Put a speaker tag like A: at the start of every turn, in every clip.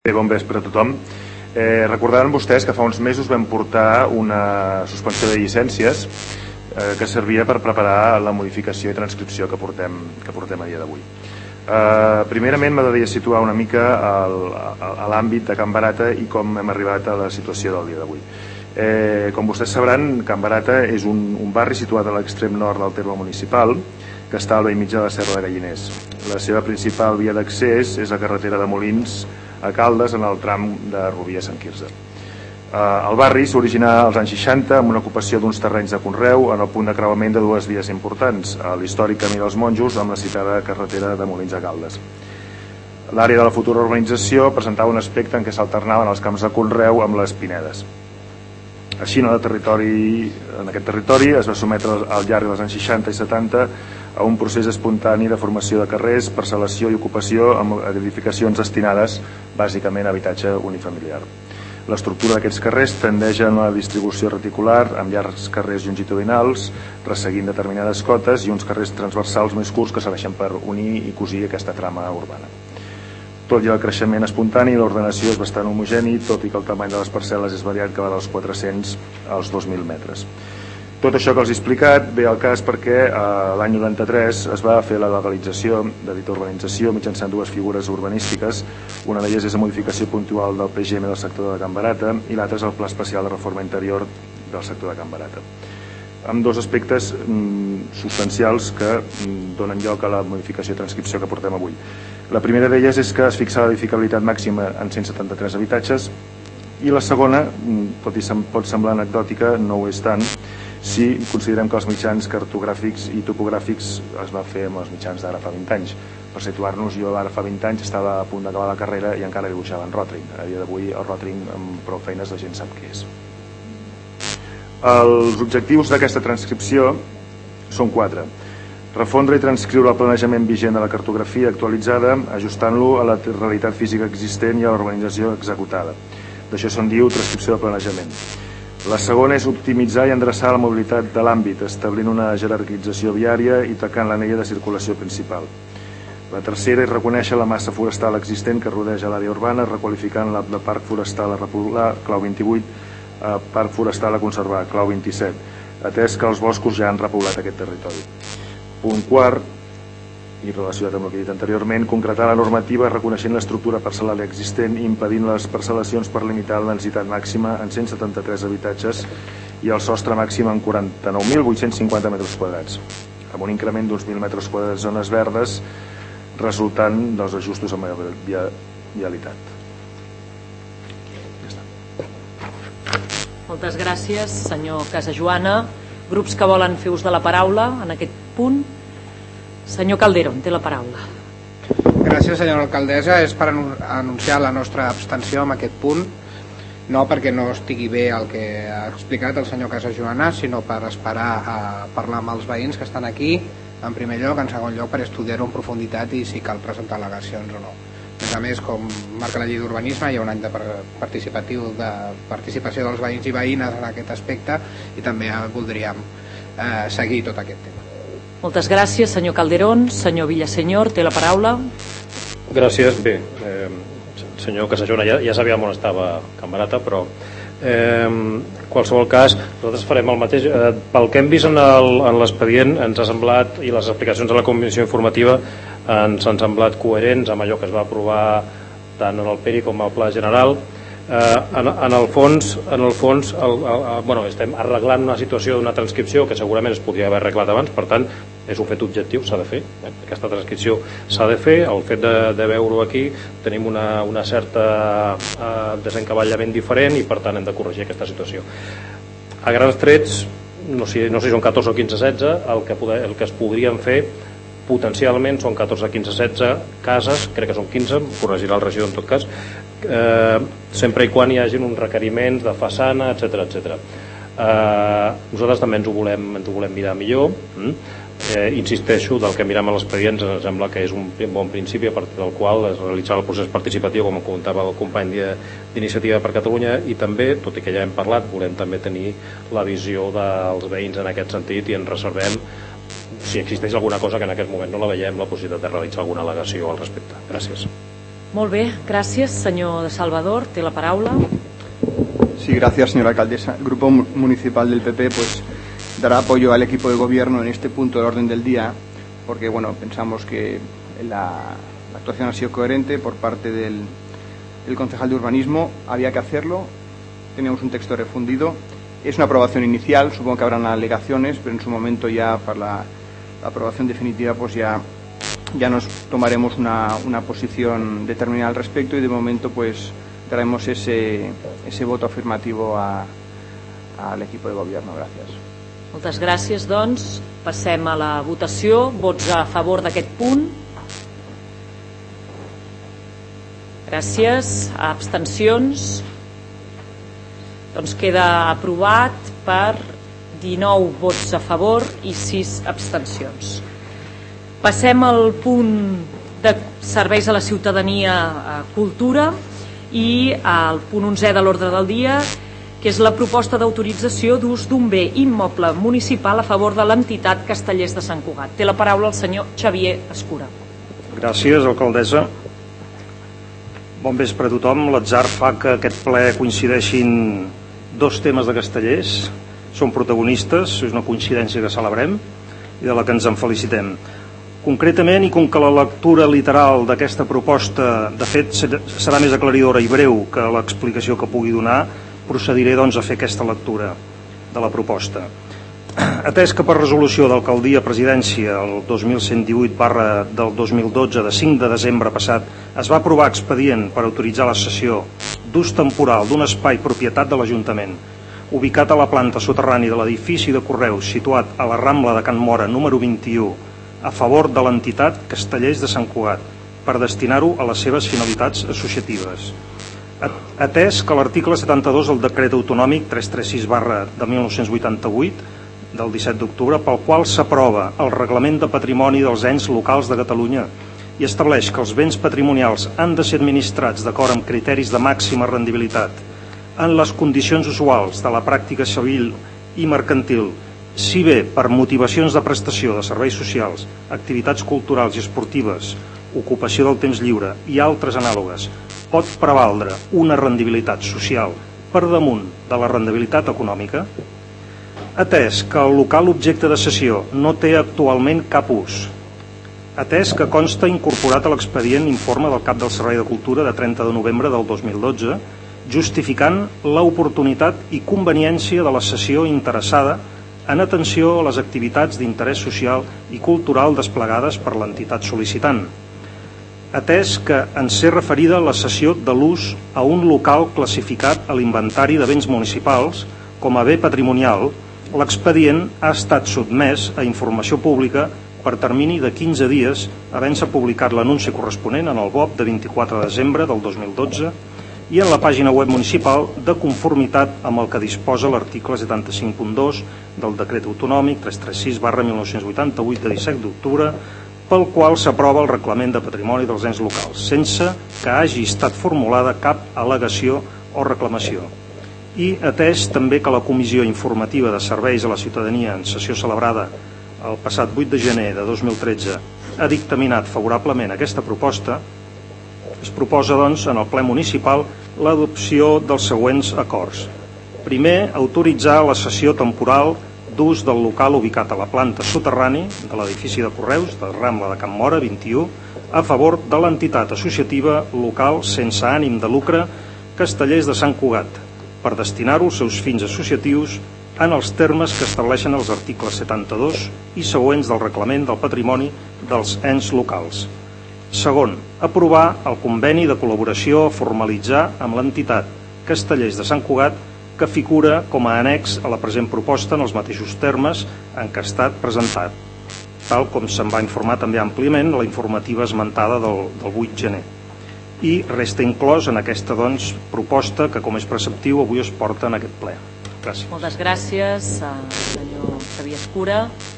A: Bon vespre a tothom. Recordaran vostès que fa uns mesos vam portar una suspensió de llicències que servia per preparar la modificació i transcripció que portem a dia d'avui. Primerament m'agradaria situar una mica a l'àmbit de Can Barata i com hem arribat a la situació del dia d'avui. Com vostès sabran, Can Barata és un barri situat a l'extrem nord del terme municipal que està al bell mig de la Serra de Galliners. La seva principal via d'accés és la carretera de Molins a Caldes, en el tram de Rubí a Sant Quirze. El barri s'originà als anys 60 amb una ocupació d'uns terrenys de conreu en el punt de creuament de dues vies importants, l'històric Camí dels Monjos amb la citada carretera de Molins a Caldes. L'àrea de la futura urbanització presentava un aspecte en què s'alternaven els camps de conreu amb les pinedes. Així, en aquest territori es va sometre al llarg dels anys 60 i 70 a un procés espontani de formació de carrers, parcel·lació i ocupació amb edificacions destinades bàsicament a habitatge unifamiliar. L'estructura d'aquests carrers tendeix a una distribució reticular amb llargs carrers longitudinals resseguint determinades cotes i uns carrers transversals més curts que serveixen per unir i cosir aquesta trama urbana. Tot i el creixement espontani, l'ordenació és bastant homogeni, tot i que el tamany de les parcel·les és variat, que va dels 400 als 2.000 metres. Tot això que els he explicat ve al cas perquè l'any 93 es va fer la legalització de dita urbanització mitjançant dues figures urbanístiques. Una d'elles és la modificació puntual del PGM del sector de Can Barata i l'altra és el Pla Especial de Reforma Interior del sector de Can Barata, amb dos aspectes substancials que donen lloc a la modificació i transcripció que portem avui. La primera d'elles és que es fixa l'edificabilitat màxima en 173 habitatges i la segona, tot i pot semblar anecdòtica, no ho és tant, si considerem que els mitjans cartogràfics i topogràfics es va fer amb els mitjans d'ara fa 20 anys. Per situar-nos, jo ara fa 20 anys estava a punt d'acabar la carrera i encara dibuixava en Rotring. A dia d'avui el Rotring amb prou feines la gent sap què és. Els objectius d'aquesta transcripció són 4. Refondre i transcriure el planejament vigent de la cartografia actualitzada, ajustant-lo a la realitat física existent i a l'urbanització executada. D'això se'n diu transcripció de planejament. La segona és optimitzar i endreçar la mobilitat de l'àmbit, establint una jerarquització viària i tacant l'anella de circulació principal. La tercera és reconèixer la massa forestal existent que rodeja l'àrea urbana, requalificant la de parc forestal a repoblar, clau 28, parc forestal a conservar, clau 27, atès que els boscos ja han repoblat aquest territori. Punt quart, i relacionat amb el que he dit anteriorment, concretar la normativa reconeixent l'estructura parcel·lària existent i impedint les parcel·lacions per limitar la densitat màxima en 173 habitatges i el sostre màxim en 49.850 metres quadrats, amb un increment d'uns 1.000 metres quadrats de zones verdes resultant dels ajustos amb vialitat. Ja està.
B: Moltes gràcies, senyor Casajoana. Grups que volen fer ús de la paraula en aquest punt. Senyor Calderón, té la paraula.
C: Gràcies, senyora alcaldessa. És per anunciar la nostra abstenció en aquest punt, no perquè no estigui bé el que ha explicat el senyor Casajoana, sinó per esperar a parlar amb els veïns que estan aquí, en primer lloc, en segon lloc per estudiar-ho en profunditat i si cal presentar al·legacions o no. A més, com marca la llei d'urbanisme, hi ha un any de participació dels veïns i veïnes en aquest aspecte i també voldríem seguir tot aquest tema.
B: Moltes gràcies, senyor Calderón. Senyor Villaseñor, té la paraula.
D: Gràcies. Bé, senyor Casajoana, ja sabíem on estava Can Barata, però en qualsevol cas nosaltres farem el mateix. Pel que hem vist en l'expedient ens ha semblat, i les explicacions de la comissió informativa ens han semblat coherents amb allò que es va aprovar tant en el PERI com al Pla General. En el fons estem arreglant una situació d'una transcripció que segurament es podria haver arreglat abans, per tant és un fet objectiu, s'ha de fer, aquesta transcripció s'ha de fer. El fet de veure-ho aquí tenim una certa desencavallament diferent i per tant hem de corregir aquesta situació. A grans trets, no sé si són 14 o 15, 16, el que es podrien fer potencialment són 14, 15, 16 cases, crec que són 15, corregirà el regidor en tot cas, sempre i quan hi hagin uns requeriments de façana, etc. Nosaltres també ens ho volem mirar millor. Insisteixo, del que mirem a l'expedient ens sembla que és un bon principi a partir del qual es realitzarà el procés participatiu, com comentava el company d'Iniciativa per Catalunya, i també, tot i que ja hem parlat, volem també tenir la visió dels veïns en aquest sentit i ens reservem, si existeix alguna cosa que en aquest moment no la veiem, la possibilitat de realitzar alguna al·legació al respecte. Gràcies.
B: Molt bé, gràcies. Senyor de Salvador, té la paraula.
E: Sí, gracias, señora alcaldesa. El Grupo Municipal del PP pues dará apoyo al equipo de gobierno en este punto del orden del día, porque bueno, pensamos que la actuación ha sido coherente por parte del concejal de urbanismo, había que hacerlo, teníamos un texto refundido, es una aprobación inicial, supongo que habrán alegaciones, pero en su momento ya para la aprobación definitiva pues ya nos tomaremos una posición determinada al respecto y de momento pues daremos ese voto afirmativo al equipo de gobierno. Gràcies.
B: Moltes gràcies, doncs. Passem a la votació. Vots a favor d'aquest punt? Gràcies. Abstencions? Doncs queda aprovat per 19 vots a favor i 6 abstencions. Passem al punt de serveis a la ciutadania, cultura, i al punt 11 de l'ordre del dia, que és la proposta d'autorització d'ús d'un bé immoble municipal a favor de l'entitat Castellers de Sant Cugat. Té la paraula el senyor Xavier Escura.
D: Gràcies, alcaldessa. Bon vespre a tothom. L'atzar fa que aquest ple coincideixin dos temes de Castellers. Són protagonistes, és una coincidència que celebrem i de la que ens en felicitem. Concretament, i com que la lectura literal d'aquesta proposta de fet serà més aclaridora i breu que l'explicació que pugui donar, procediré doncs a fer aquesta lectura de la proposta. Atès que per resolució d'Alcaldia Presidència el 2118 del 2012 de 5 de desembre passat es va aprovar expedient per autoritzar la cessió d'ús temporal d'un espai propietat de l'Ajuntament ubicat a la planta soterrani de l'edifici de Correus situat a la Rambla de Can Móra número 21 a favor de l'entitat Castellers de Sant Cugat per destinar-ho a les seves finalitats associatives. Atès que l'article 72 del decret autonòmic 336 de 1988 del 17 d'octubre pel qual s'aprova el Reglament de Patrimoni dels Ens Locals de Catalunya i estableix que els béns patrimonials han de ser administrats d'acord amb criteris de màxima rendibilitat en les condicions usuals de la pràctica civil i mercantil, si bé per motivacions de prestació de serveis socials, activitats culturals i esportives, ocupació del temps lliure i altres anàlogues, pot prevaldre una rendibilitat social per damunt de la rendibilitat econòmica, atès que el local objecte de cessió no té actualment cap ús, atès que consta incorporat a l'expedient informe del cap del Servei de Cultura de 30 de novembre del 2012, justificant l'oportunitat i conveniència de la cessió interessada en atenció a les activitats d'interès social i cultural desplegades per l'entitat sol·licitant, atès que en ser referida la cessió de l'ús a un local classificat a l'inventari de béns municipals com a bé patrimonial, l'expedient ha estat sotmès a informació pública per termini de 15 dies, havent-se publicat l'anunci corresponent en el BOP de 24 de desembre del 2012 i en la pàgina web municipal de conformitat amb el que disposa l'article 75.2 del decret autonòmic 336/1988 de 17 d'octubre pel qual s'aprova el Reglament de Patrimoni dels Ens Locals, sense que hagi estat formulada cap al·legació o reclamació. I atès també que la Comissió Informativa de Serveis a la Ciutadania en sessió celebrada el passat 8 de gener de 2013 ha dictaminat favorablement aquesta proposta, es proposa, doncs, en el ple municipal l'adopció dels següents acords. Primer, autoritzar la cessió temporal d'ús del local ubicat a la planta soterrani de l'edifici de Correus de Rambla de Can Móra 21 a favor de l'entitat associativa local sense ànim de lucre Castellers de Sant Cugat per destinar-ho als seus fins associatius en els termes que estableixen els articles 72 i següents del Reglament del Patrimoni dels Ens Locals. Segon, aprovar el conveni de col·laboració a formalitzar amb l'entitat Castellers de Sant Cugat que figura com a annex a la present proposta en els mateixos termes en què ha estat presentat, tal com se'n va informar també àmpliament la informativa esmentada del 8 gener. I resta inclòs en aquesta proposta que, com és preceptiu, avui es porta en aquest ple. Gràcies.
B: Moltes gràcies, senyor Xavier Escura.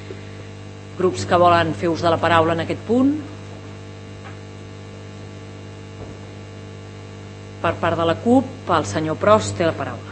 B: Grups que volen fer ús de la paraula en aquest punt? Per part de la CUP, el senyor Prost té la paraula.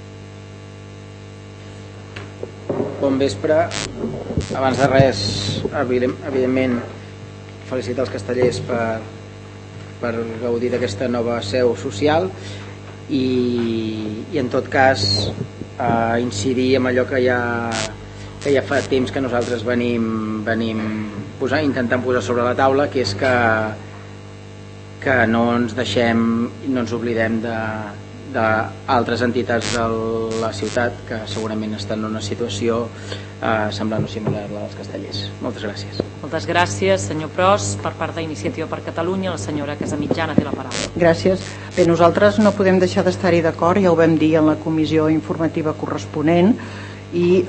C: Bon vespre. Abans de res, evidentment, felicitar els castellers per
F: per gaudir d'aquesta nova seu social i en tot cas incidir en allò que ja fa temps que nosaltres venim intentant posar sobre la taula, que és que no ens deixem, no ens oblidem d'altres entitats de la ciutat que segurament estan en una situació semblant o similar a la dels castellers. Moltes gràcies.
B: Moltes gràcies, senyor Pros. Per part d'Iniciativa per Catalunya, la senyora Casamitjana té la paraula.
G: Gràcies. Bé, nosaltres no podem deixar d'estar-hi d'acord, ja ho vam dir en la comissió informativa corresponent i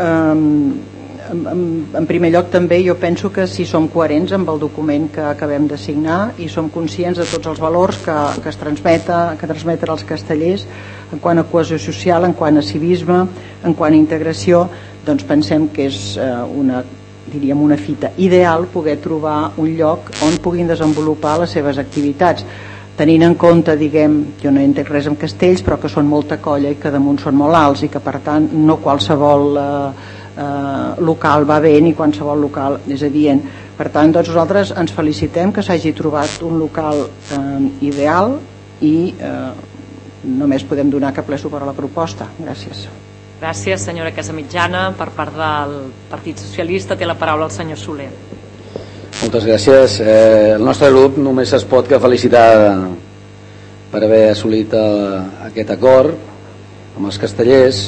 G: en primer lloc també jo penso que si som coherents amb el document que acabem de signar i som conscients de tots els valors que transmeten els castellers en quant a cohesió social, en quant a civisme, en quant a integració, doncs pensem que és una fita ideal poder trobar un lloc on puguin desenvolupar les seves activitats, tenint en compte, jo no entenc res amb castells, però que són molta colla i que damunt són molt alts i que per tant no qualsevol local va bé ni qualsevol local és adient. Per tant, doncs nosaltres ens felicitem que s'hagi trobat un local ideal i només podem donar cap ple suport a la proposta. Gràcies.
B: Gràcies, senyora Casamitjana. Per part del Partit Socialista té la paraula el senyor Soler.
H: Moltes gràcies. El nostre grup només es pot que felicitar per haver assolit aquest acord amb els castellers.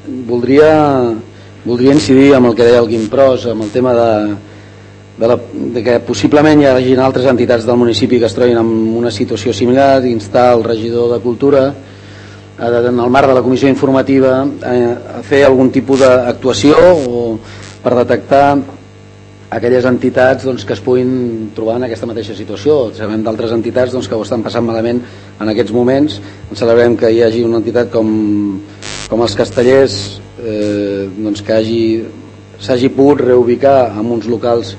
H: Voldria incidir amb el que deia el Guim Pros, amb el tema de que possiblement hi hagi altres entitats del municipi que es trobin en una situació similar, d'instar el regidor de Cultura en el marc de la comissió informativa a fer algun tipus d'actuació o per detectar aquelles entitats que es puguin trobar en aquesta mateixa situació. Sabem d'altres entitats que ho estan passant malament en aquests moments. Celebrem que hi hagi una entitat com els castellers que s'hagi pogut reubicar en uns locals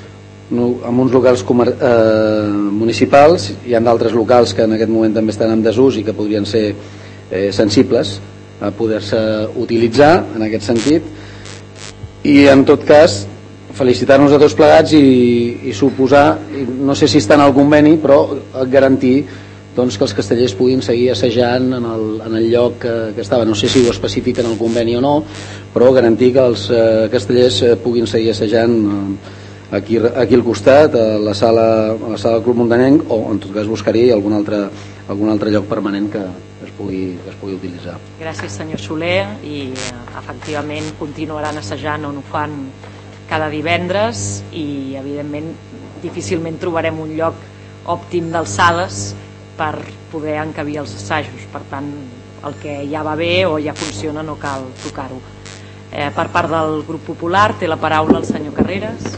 H: municipals. Hi ha d'altres locals que en aquest moment també estan en desús i que podrien ser sensibles a poder-se utilitzar en aquest sentit, i en tot cas felicitar-nos a tots plegats i suposar, no sé si està en el conveni, però garantir que els castellers puguin seguir assajant en el lloc que estava. No sé si ho especifica en el conveni o no, però garantir que els castellers puguin seguir assajant aquí al costat, a la sala del Club Muntanenc, o en tot cas buscar-hi algun altre lloc permanent que es pugui utilitzar.
B: Gràcies, senyor Soler, i efectivament continuaran assajant on ho fan cada divendres i evidentment difícilment trobarem un lloc òptim d'alçades per poder encabir els assajos. Per tant, el que ja va bé o ja funciona no cal tocar-ho. Per part del grup popular té la paraula el senyor Carreras.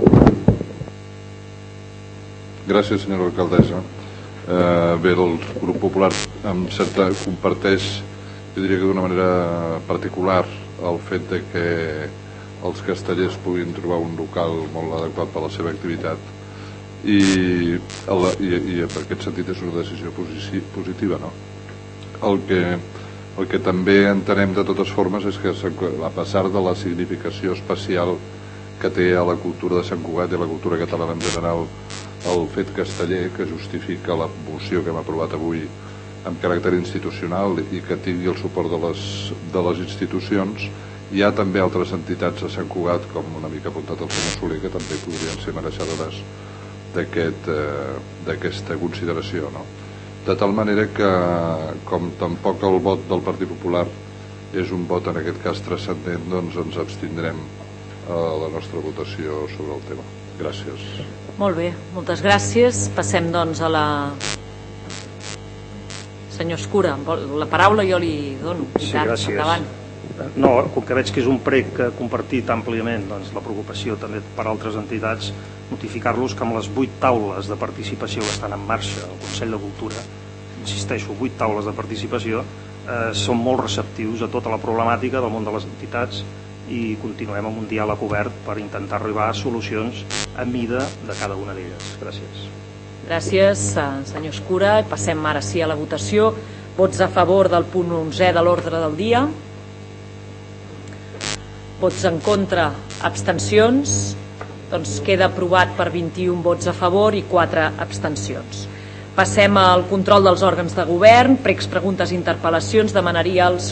I: Gràcies, senyora alcaldessa. Bé, el grup popular comparteix, jo diria que d'una manera particular, el fet de que els castellers puguin trobar un local molt adequat per a la seva activitat i en aquest sentit és una decisió positiva, no? El que també entenem de totes formes és que a pesar de la significació especial que té a la cultura de Sant Cugat i a la cultura catalana en general el fet casteller, que justifica la moció que hem aprovat avui amb caràcter institucional i que tingui el suport de les institucions, hi ha també altres entitats a Sant Cugat, com una mica apuntat el senyor Soler, que també podrien ser mereixedores d'aquesta consideració, no? De tal manera que, com tampoc el vot del Partit Popular és un vot en aquest cas transcendent, doncs ens abstindrem a la nostra votació sobre el tema. Gràcies.
B: Molt bé, moltes gràcies. Passem doncs a la... Senyor Escura, la paraula jo li dono.
D: Sí, gràcies. Endavant. No, com que veig que és un prec compartit àmpliament, doncs la preocupació també per altres entitats, notificar-los que amb les 8 taules de participació que estan en marxa al Consell de Cultura, insisteixo, 8 taules de participació, són molt receptius a tota la problemàtica del món de les entitats i continuem amb un diàleg obert per intentar arribar a solucions a mida de cada una d'elles. Gràcies.
B: Gràcies, senyor Escura. Passem ara sí a la votació. Vots a favor del punt 11 de l'ordre del dia. Vots en contra, abstencions. Doncs queda aprovat per 21 vots a favor i 4 abstencions. Passem al control dels òrgans de govern, pregs, preguntes i interpel·lacions. Demanaria als